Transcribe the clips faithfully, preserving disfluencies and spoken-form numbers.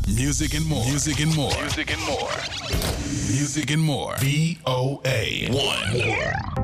Music and more. Music and more. Music and more. Music and more. V O A one.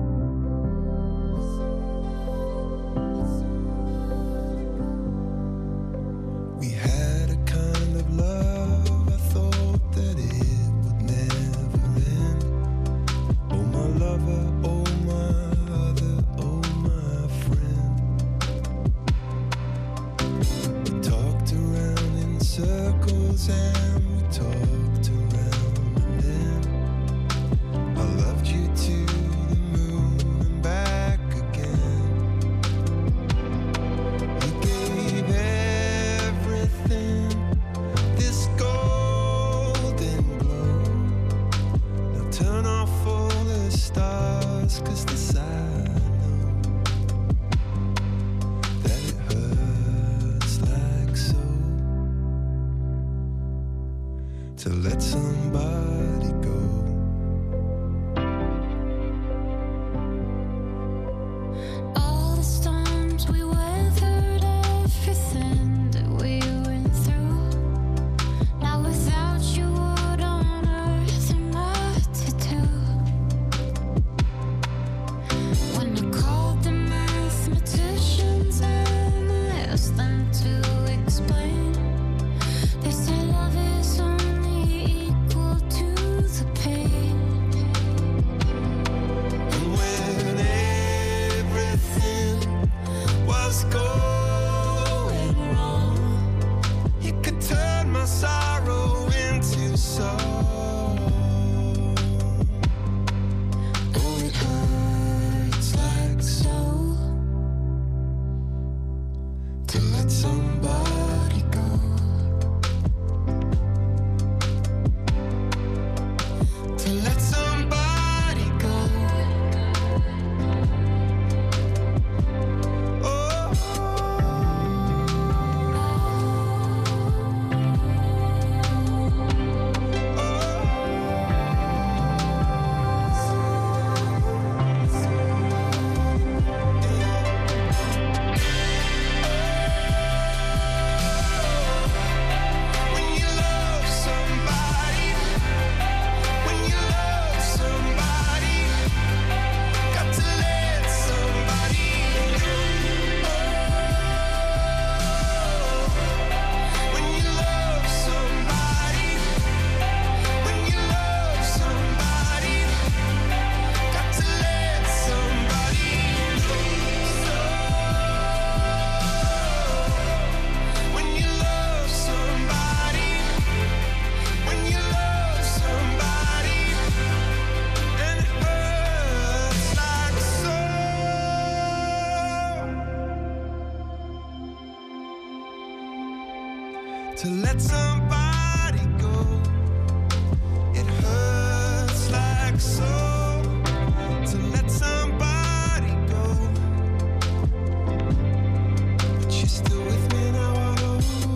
To let somebody go, it hurts like so. To let somebody go, but you're still with me now, I know.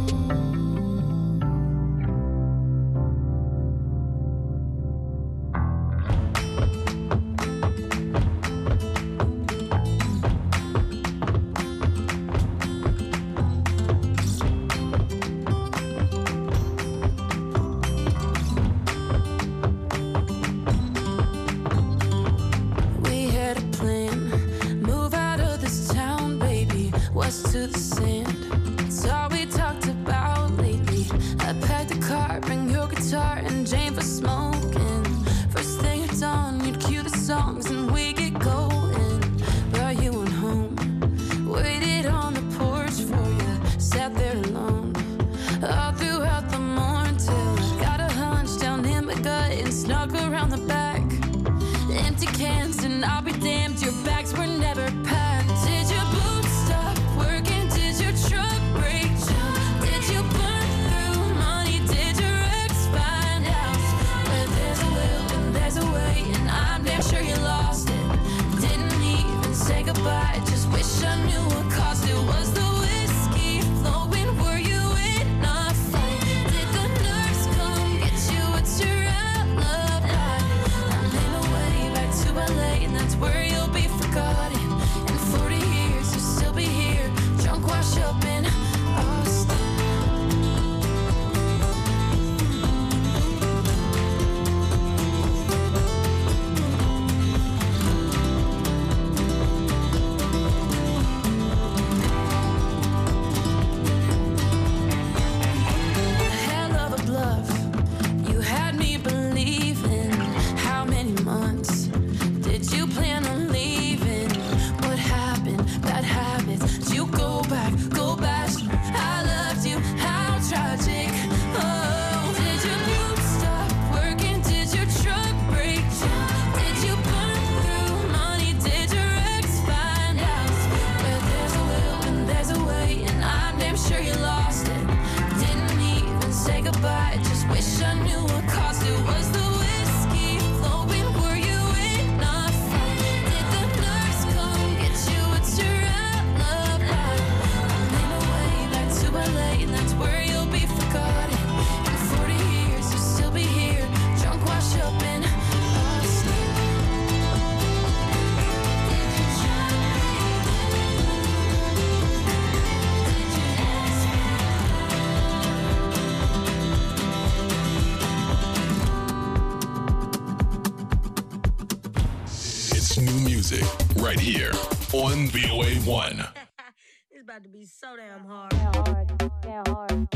To the sand, it's all we talked about lately. I packed a car, bring your guitar and Jane for smoking. First thing at dawn, you'd cue the songs and we get going. Brought you on home, waited on the porch for you, sat there alone all throughout the morning till I got a hunch down in my gut and snuck around the back. Empty cans and I'll be damned, your bags were never packed. Did your boots stop working? Did your truck break down? Did you burn through money? Did your ex find out? But there's a will and there's a way, and I'm damn sure you lost it. Didn't even say goodbye, just wish I knew what caused it. Was the whiskey flowing? Were you in a fight? Did the nurse come get you? What's your alibi? I'm in a way back to L A, and that's where you'll be forgotten. And music right here on V O A one. It's about to be so damn hard. Hard, damn hard.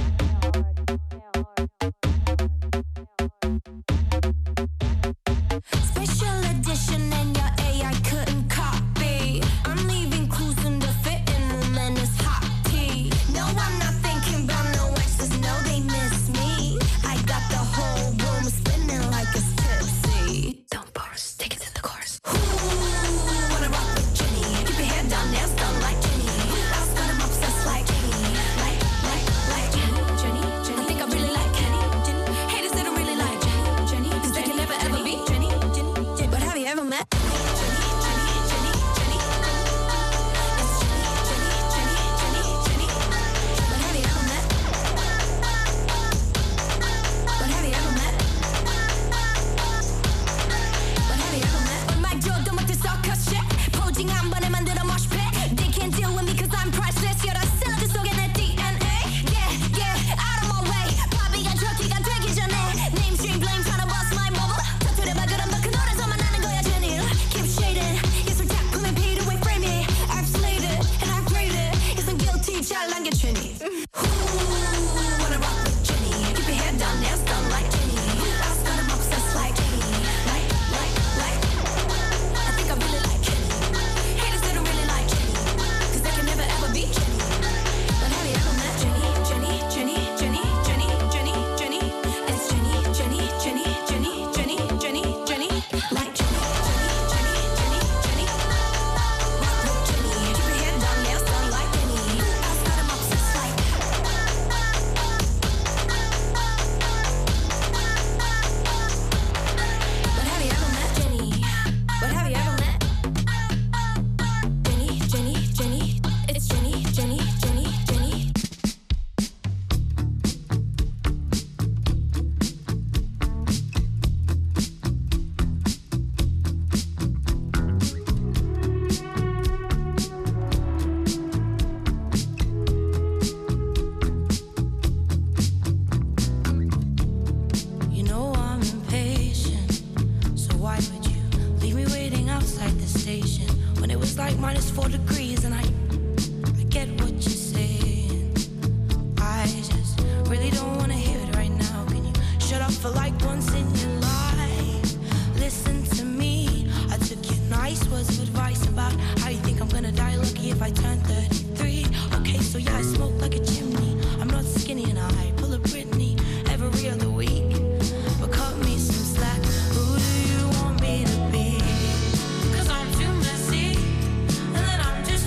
Special edition and your A I couldn't copy. I'm leaving clues in the fitting room and it's hot tea. No, I'm not thinking about no exes, no, they miss me. I got the whole room spinning like it's tipsy. Don't pause, take it to the chorus. Ooh, wanna rock with Jenny. Keep your head down, nails done like Jenny. I was gonna obsessed like Jenny. Like, like, like Jenny, Jenny, Jenny. I think I really like Kenny. Jenny. Haters that don't really like Jenny, Jenny. Cause they can never ever be Jenny, Jenny, Jenny. But have you ever met Jenny, Jenny, Jenny, Jenny? It's Jenny, Jenny, Jenny, Jenny, Jenny. But have you ever met? But have you ever met? But have you ever met? My jaw don't want to suck her shit. 포징 한 번에 만들어 mosh pit. They can't deal with me cause I'm priceless. You're the 샐러드 속에 내 D N A. Yeah, yeah, out of my way. 바비가 저기가 되기 전에. Name, stream, blame, tryna bust my bubble. 터뜨려봐 그럼 너 그 노래서만 나는 거야 Jenny. Keep shading. 예술 작품에 beat away frame it. I've slayed it and I've graded. Yes, I'm guilty. 잘난 게 Jenny. Ooh, wanna rock with Jenny. Keep your head down, nails done like Jenny. I was gonna obsessed like Jenny. Like, like, like. I think I really like Jenny. Haters they don't really like Jenny. Cause they can never ever be Jenny. But have you ever met Jenny? Jenny, Jenny, Jenny, Jenny, Jenny, Jenny. It's Jenny, Jenny, Jenny, Jenny, Jenny, Jenny, Jenny. Like Jenny, Jenny, Jenny, Jenny, Jenny. Rock with Jenny. Keep your head down, nails done like Jenny. I was got 'em obsessed like. But have you ever met Jenny? But have you ever met Jenny, Jenny, Jenny? It's Jenny, Jenny, Jenny, Jenny. You know I'm impatient, so why would you leave me waiting outside the station when it was like minus four degrees and I, I get what you're saying. I just really don't wanna hear it right now. Can you shut up for like once in your life? Listen to me. I took your nice words of advice about how you think I'm gonna die lucky if I turn thirty-three. Okay, so yeah, I smoke like a chimney. I'm not skinny and I pull a Britney every other week. But cut me some slack. Who do you want me to be? Cause I'm too messy, and then I'm just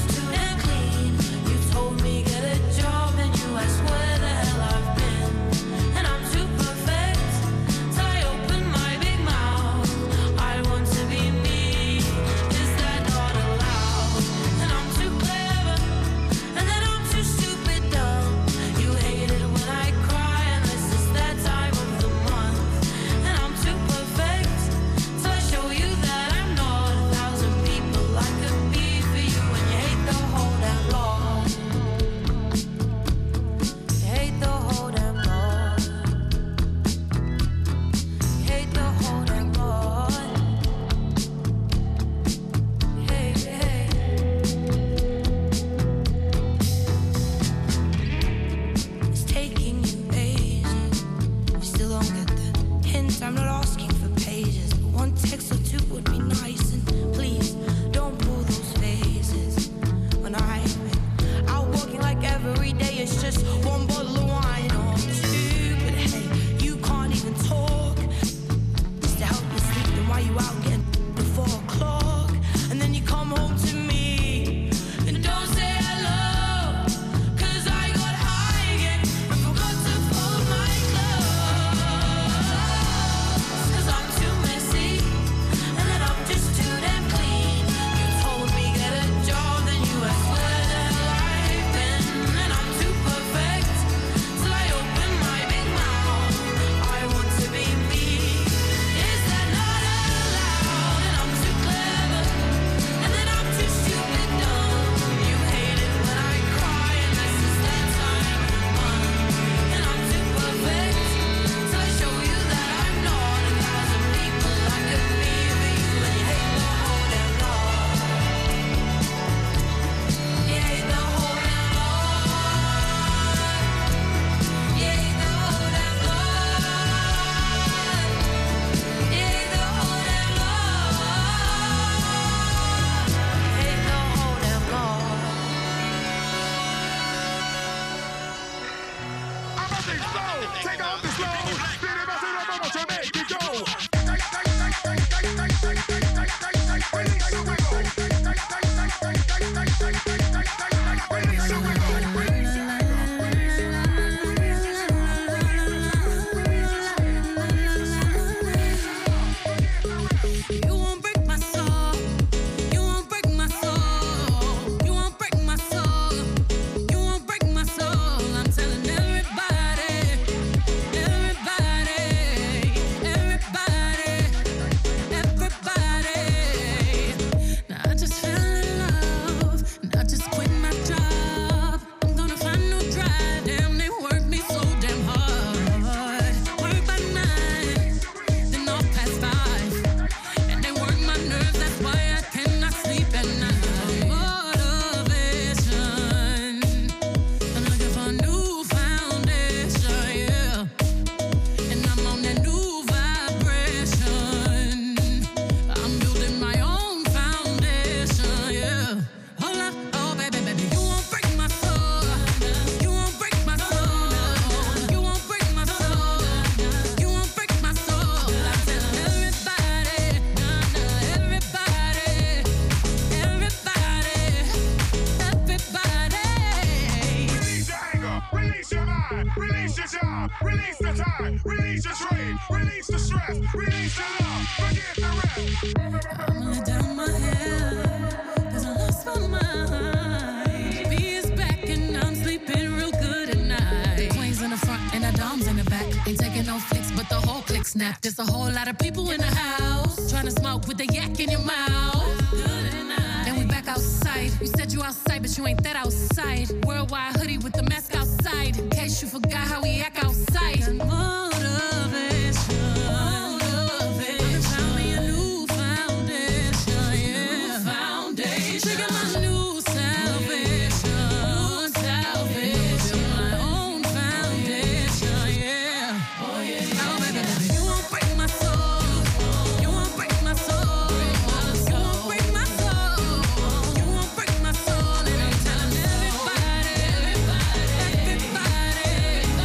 I'ma let down my hair, cause I lost my mind. B is back and I'm sleeping real good at night. Queens in the front and the doms in the back. Ain't taking no flicks, but the whole click snap. There's a whole lot of people in the house trying to smoke with the yak in your mouth. Good at night. Then we back outside. You said you outside, but you ain't that outside. Worldwide hoodie with the mask outside. In case you forgot how we act outside. Got motivation. Motivation. Found me a new foundation. Yeah. New foundation. She got my new salvation. New salvation. My own foundation. Yeah. Oh yeah. Oh baby, baby, you won't break my soul. You won't break my soul. You won't break my soul. You won't break my soul. And I'm telling everybody, everybody,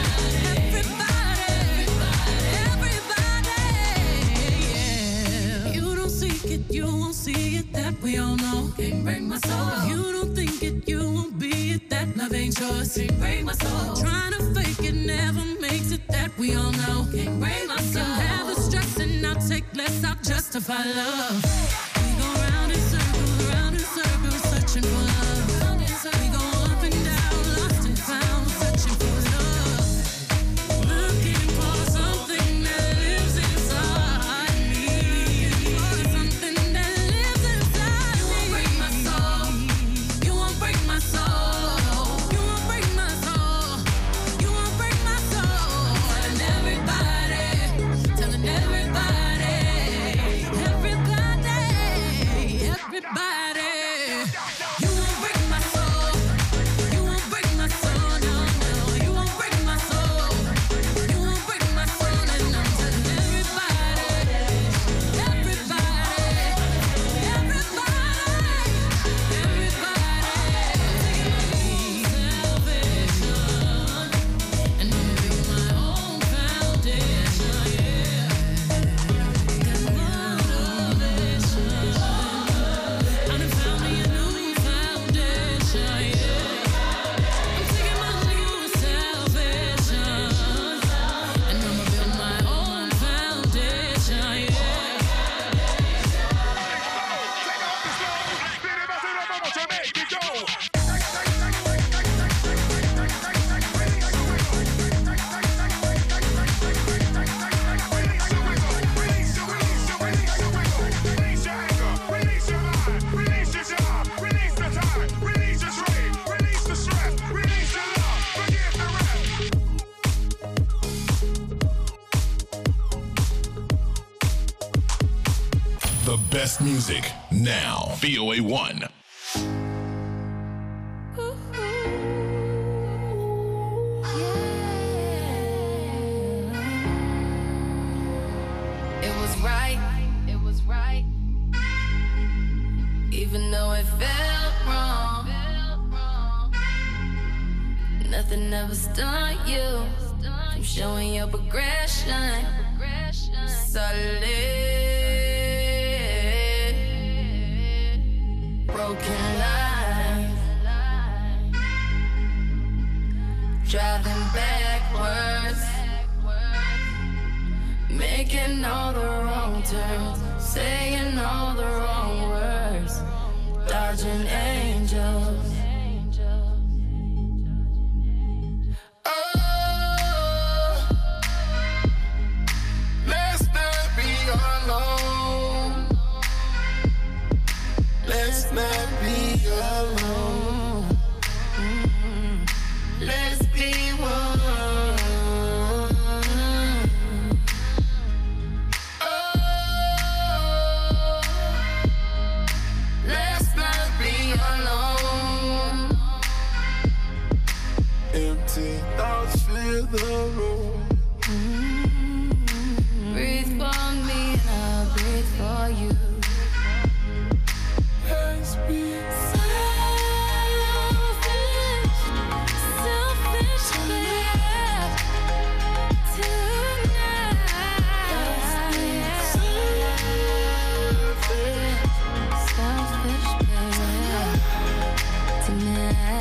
everybody, everybody, yeah. You don't seek it, you won't see it. That we all know. Can't break my soul. If you don't think it, you won't be it. That love ain't yours. Can't break my soul. Trying to fake it never makes it. That we all know. Can't break my soul. Can have the stress and I'll take less. I'll justify love. We go round in circles, round in circles, searching for love. We go up and down, lost and found, searching for love. Looking for something that lives inside me. For something that lives inside me. You won't break my soul. You won't break my soul. You won't break my soul. You won't break my soul. Telling everybody, telling everybody, everybody, everybody. You won't break my soul. You won't break my soul. No, no. You won't break my soul. You won't break my soul. And I'm telling everybody, everybody, everybody, everybody. Salvation. And I'm building my own foundation. Yeah. Got motivation. I done found me a new foundation. Yeah. I'm taking my new salvation. And I'ma build my own foundation. Yeah. The best music now. V O A one. It was right, it was right. Even though it felt wrong, nothing ever stunned you from showing your progression. Solid, broken lines, driving backwards, making all the wrong turns, saying all the wrong words, dodging angels. Oh, let's not be alone. Let's not be alone. Mm-hmm. Let's be one. Let's not be alone. Empty thoughts fill the room. Mm-hmm. Breathe for me and I'll breathe for you. Let's be selfish, selfish, yeah. Tonight. Selfish, selfish, baby. Tonight.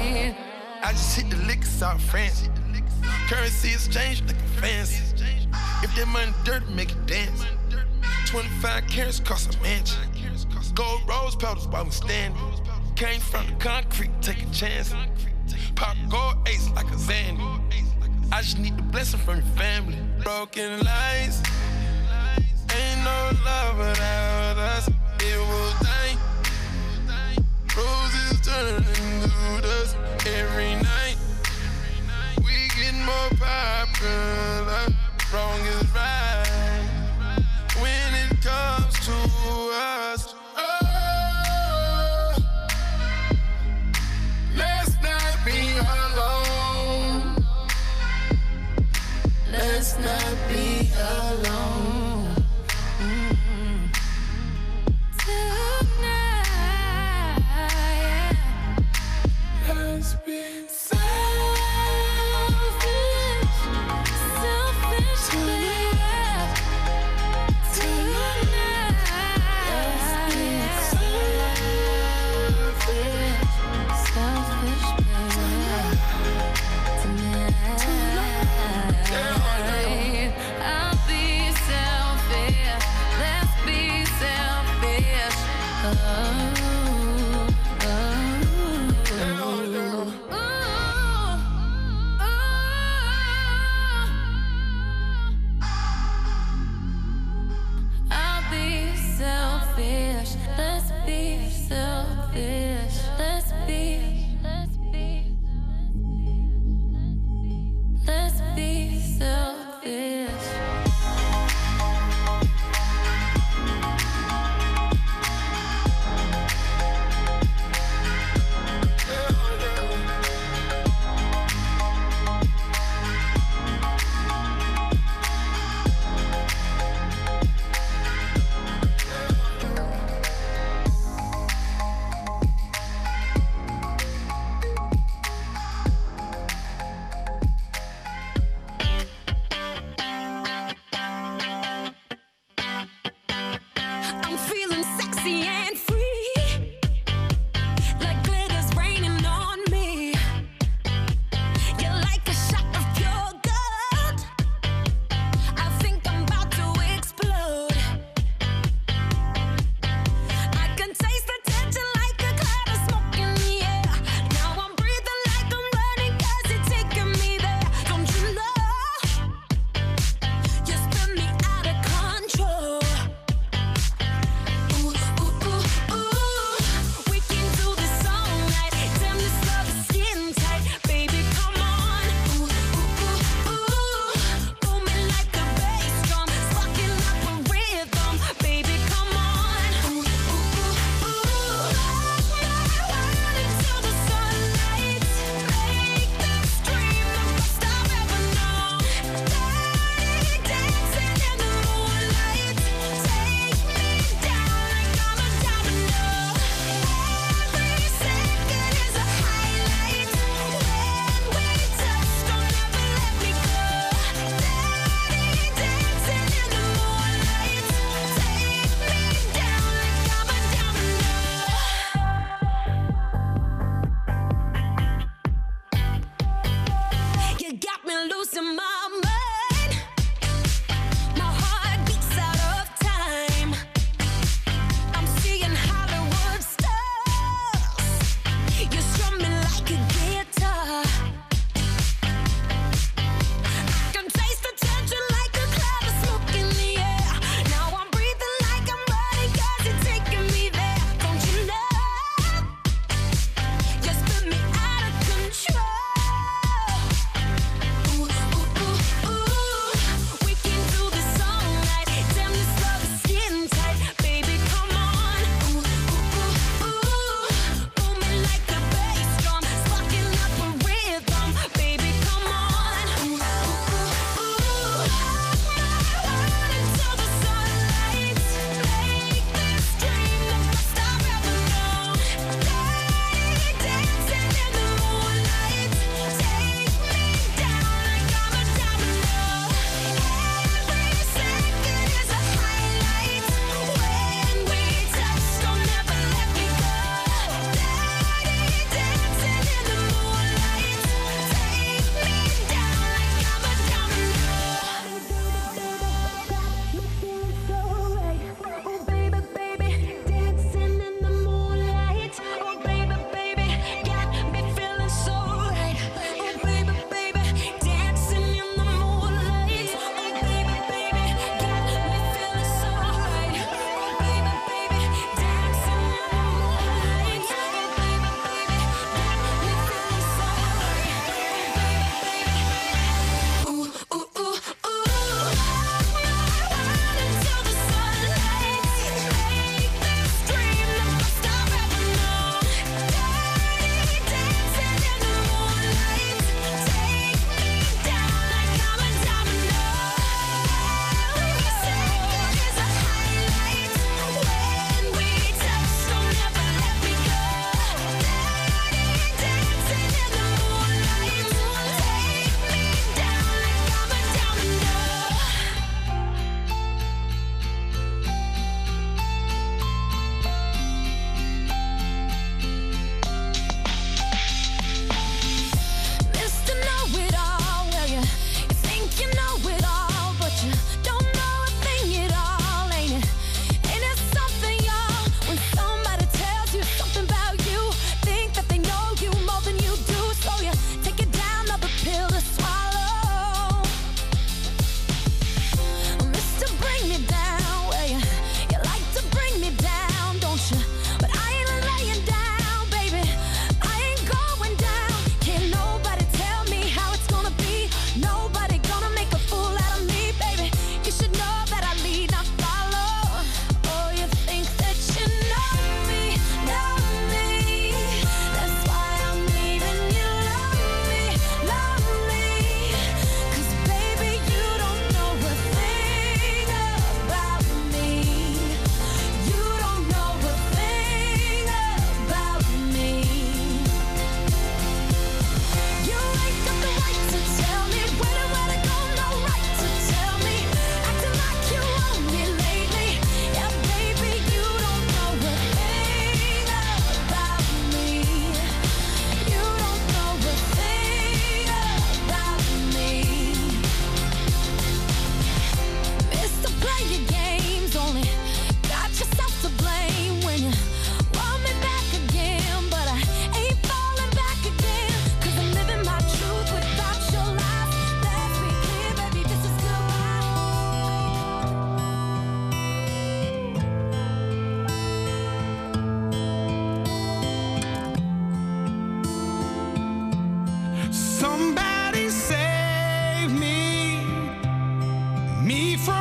I just hit the liquor, South France. Currency exchange looking fancy. If that money dirty, make it dance. twenty-five carats cost a mansion. Gold rose petals while we standing. Came from the concrete, take a chance. Pop gold ace like a Zandy. I just need the blessing from your family. Broken lights. Ain't no love without us. It will die. Roses turning into dust every night. We get more popular. Wrong is right when it comes to us. Oh, let's not be alone. Let's not be alone. Mm-hmm. Tonight, let's be selfish, selfish.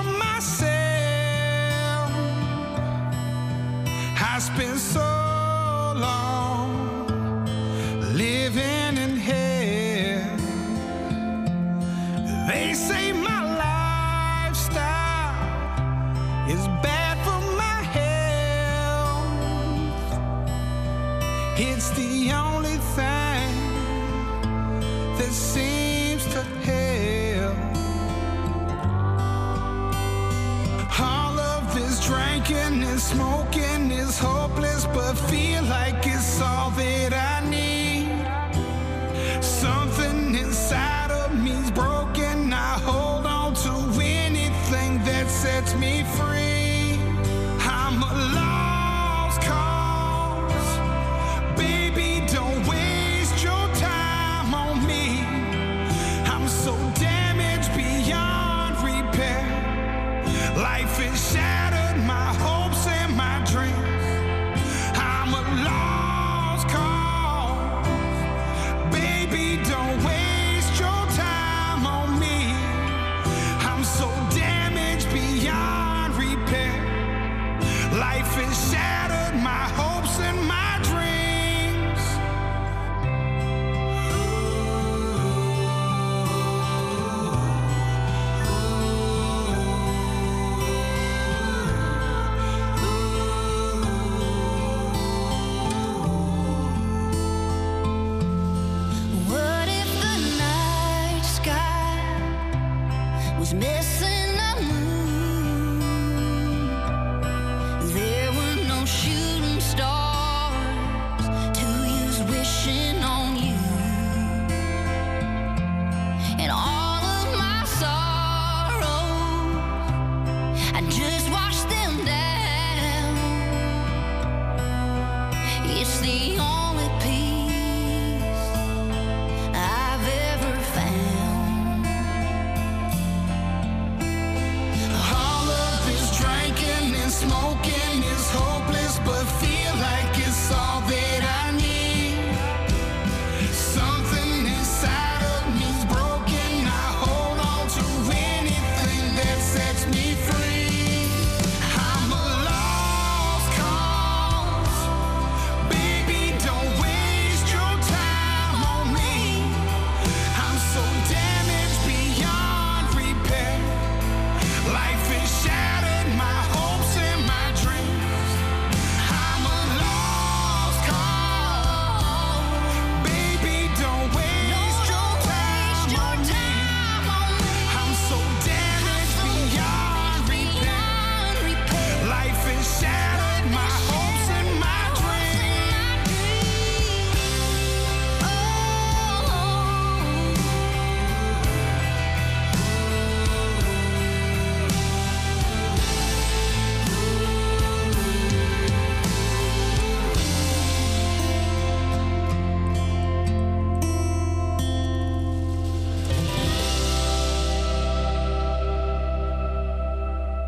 myself. I spent so long living in hell. They say my lifestyle is bad for my health. It's the only thing that seems to help. All of this drinking and smoking is hopeless, but feel like it's all that I need. Something inside of me's broken. I hold on to anything that sets me free. I'm a lost cause. Baby, don't waste your time on me. I'm so damaged beyond repair. Life has shattered my hopes and my dreams. I'm a lost cause. Baby, don't waste your time on me. I'm so damaged beyond repair. Life has shattered my hopes and my dreams. What if the night sky was missing a moon? There were no shooting stars to use wishing on you. And all of my sorrows I just